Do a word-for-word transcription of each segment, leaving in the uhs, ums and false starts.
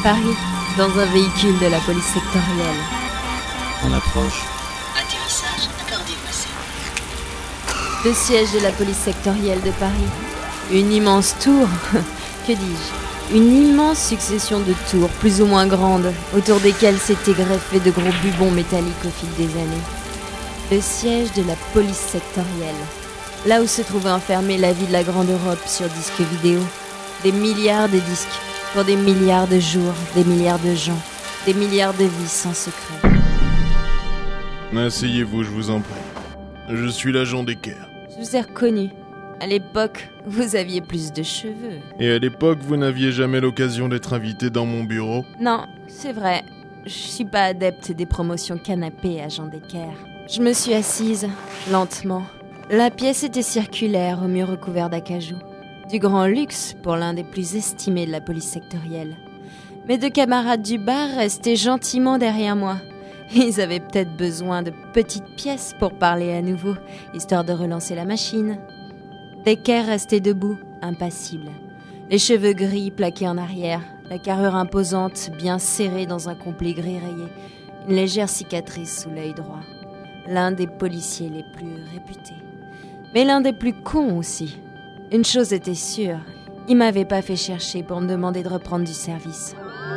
Paris, dans un véhicule de la police sectorielle. On approche. Atterrissage accordé, passé. Le siège de la police sectorielle de Paris. Une immense tour, que dis-je, une immense succession de tours, plus ou moins grandes, autour desquelles s'étaient greffés de gros bubons métalliques au fil des années. Le siège de la police sectorielle. Là où se trouvait enfermée la vie de la grande Europe sur disque vidéo. Des milliards de disques, pour des milliards de jours, des milliards de gens, des milliards de vies sans secret. Asseyez-vous, je vous en prie. Je suis l'agent d'Ecker. Je vous ai reconnu. À l'époque, vous aviez plus de cheveux. Et à l'époque, vous n'aviez jamais l'occasion d'être invité dans mon bureau ? Non, c'est vrai. Je suis pas adepte des promotions canapé, agent d'Ecker. Je me suis assise, lentement. La pièce était circulaire, au mur recouvert d'acajou. Du grand luxe pour l'un des plus estimés de la police sectorielle. Mes deux camarades du bar restaient gentiment derrière moi. Ils avaient peut-être besoin de petites pièces pour parler à nouveau, histoire de relancer la machine. Ecker restait debout, impassible. Les cheveux gris plaqués en arrière, la carrure imposante bien serrée dans un complet gris rayé, une légère cicatrice sous l'œil droit. L'un des policiers les plus réputés. Mais l'un des plus cons aussi. Une chose était sûre, il m'avait pas fait chercher pour me demander de reprendre du service.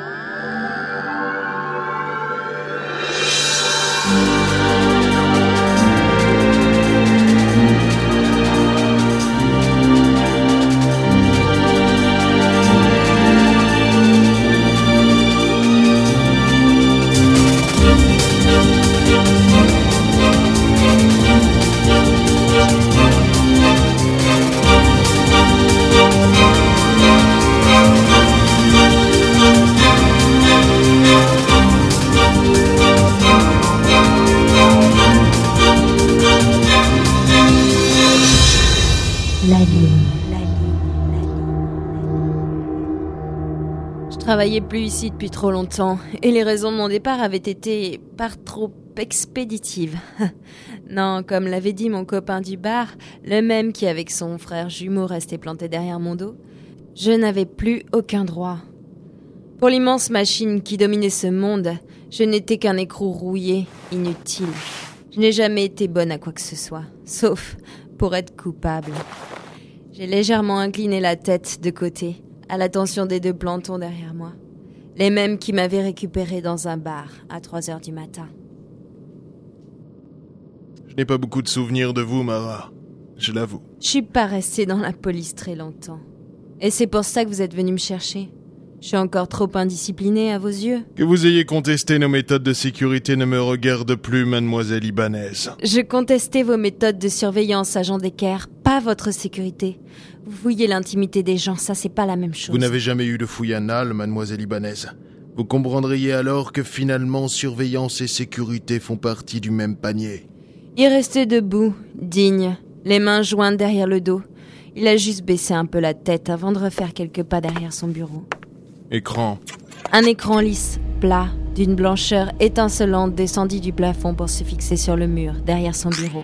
Je travaillais plus ici depuis trop longtemps, et les raisons de mon départ avaient été par trop expéditives. Non, comme l'avait dit mon copain du bar, le même qui avec son frère jumeau restait planté derrière mon dos, je n'avais plus aucun droit. Pour l'immense machine qui dominait ce monde, je n'étais qu'un écrou rouillé, inutile. Je n'ai jamais été bonne à quoi que ce soit, sauf pour être coupable. J'ai légèrement incliné la tête de côté, à l'attention des deux plantons derrière moi. Les mêmes qui m'avaient récupéré dans un bar à trois heures du matin. Je n'ai pas beaucoup de souvenirs de vous, Mara. Je l'avoue. Je suis pas restée dans la police très longtemps. Et c'est pour ça que vous êtes venu me chercher. Je suis encore trop indisciplinée à vos yeux. Que vous ayez contesté nos méthodes de sécurité ne me regarde plus, mademoiselle Ibanez. Je contestais vos méthodes de surveillance, agent d'Ecker, pas votre sécurité. Vous fouillez l'intimité des gens, ça c'est pas la même chose. Vous n'avez jamais eu de fouille anale, mademoiselle Ibanez. Vous comprendriez alors que finalement surveillance et sécurité font partie du même panier. Il restait debout, digne, les mains jointes derrière le dos. Il a juste baissé un peu la tête avant de refaire quelques pas derrière son bureau. Écran. Un écran lisse, plat, d'une blancheur étincelante descendit du plafond pour se fixer sur le mur, derrière son bureau.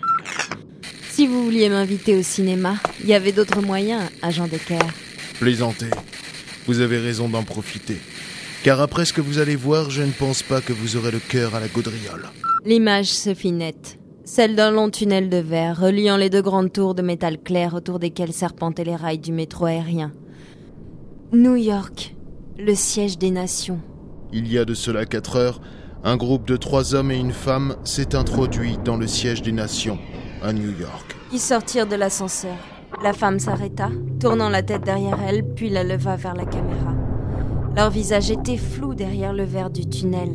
Si vous vouliez m'inviter au cinéma, il y avait d'autres moyens, agent d'Ecker. Plaisantez. Vous avez raison d'en profiter. Car après ce que vous allez voir, je ne pense pas que vous aurez le cœur à la gaudriole. L'image se fit nette. Celle d'un long tunnel de verre, reliant les deux grandes tours de métal clair autour desquelles serpentaient les rails du métro aérien. New York. Le siège des nations. Il y a de cela quatre heures, un groupe de trois hommes et une femme s'est introduit dans le siège des nations, à New York. Ils sortirent de l'ascenseur. La femme s'arrêta, tournant la tête derrière elle, puis la leva vers la caméra. Leur visage était flou derrière le verre du tunnel.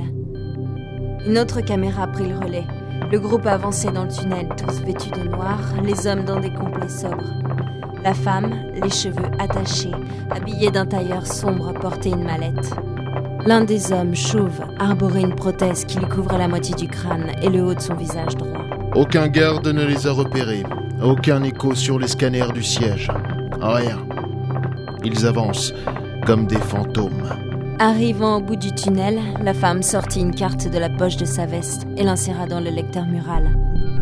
Une autre caméra prit le relais. Le groupe avançait dans le tunnel, tous vêtus de noir, les hommes dans des complets sobres. La femme, les cheveux attachés, habillée d'un tailleur sombre, portait une mallette. L'un des hommes, chauve, arborait une prothèse qui lui couvrait la moitié du crâne et le haut de son visage droit. Aucun garde ne les a repérés. Aucun écho sur les scanners du siège. Rien. Ils avancent comme des fantômes. Arrivant au bout du tunnel, la femme sortit une carte de la poche de sa veste et l'inséra dans le lecteur mural.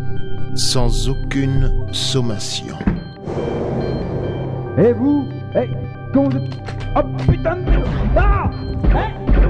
Sans aucune sommation. Et vous? Eh, comment vous... Oh putain de... Ah! Eh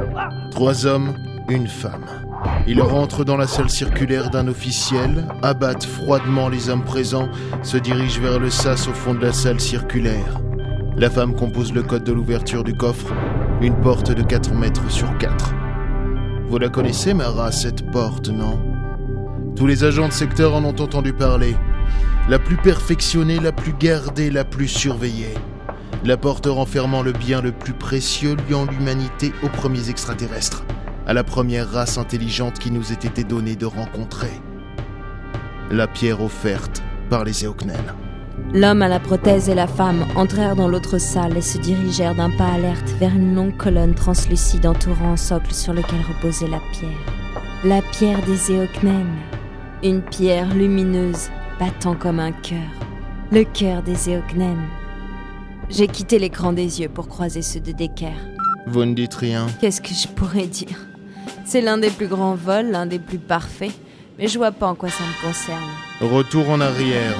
Trois hommes, une femme. Ils rentrent dans la salle circulaire d'un officiel, abattent froidement les hommes présents, se dirigent vers le sas au fond de la salle circulaire. La femme compose le code de l'ouverture du coffre, une porte de quatre mètres sur quatre. Vous la connaissez, Mara, cette porte, non ? Tous les agents de secteur en ont entendu parler. La plus perfectionnée, la plus gardée, la plus surveillée. La porte renfermant le bien le plus précieux liant l'humanité aux premiers extraterrestres, à la première race intelligente qui nous ait été donnée de rencontrer. La pierre offerte par les Eoknen. L'homme à la prothèse et la femme entrèrent dans l'autre salle et se dirigèrent d'un pas alerte vers une longue colonne translucide entourant un socle sur lequel reposait la pierre. La pierre des Eoknen. Une pierre lumineuse, battant comme un cœur. Le cœur des Eoknen. J'ai quitté l'écran des yeux pour croiser ceux de Decker. Vous ne dites rien. Qu'est-ce que je pourrais dire ? C'est l'un des plus grands vols, l'un des plus parfaits, mais je vois pas en quoi ça me concerne. Retour en arrière.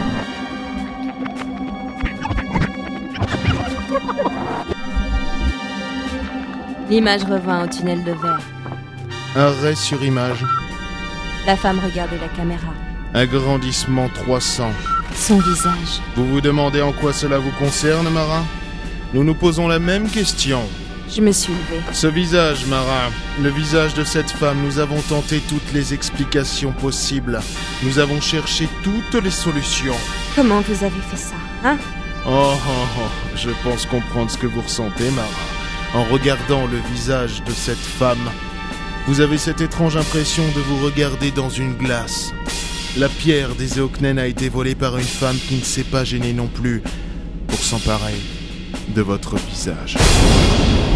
L'image revint au tunnel de verre. Arrêt sur image. La femme regardait la caméra. Agrandissement trois cents. Son visage. Vous vous demandez en quoi cela vous concerne, Mara ? Nous nous posons la même question. Je me suis levée. Ce visage, Mara, le visage de cette femme, nous avons tenté toutes les explications possibles. Nous avons cherché toutes les solutions. Comment vous avez fait ça, hein ? Oh, oh, oh, je pense comprendre ce que vous ressentez, Mara. En regardant le visage de cette femme, vous avez cette étrange impression de vous regarder dans une glace. La pierre des Eoknen a été volée par une femme qui ne s'est pas gênée non plus pour s'emparer de votre visage.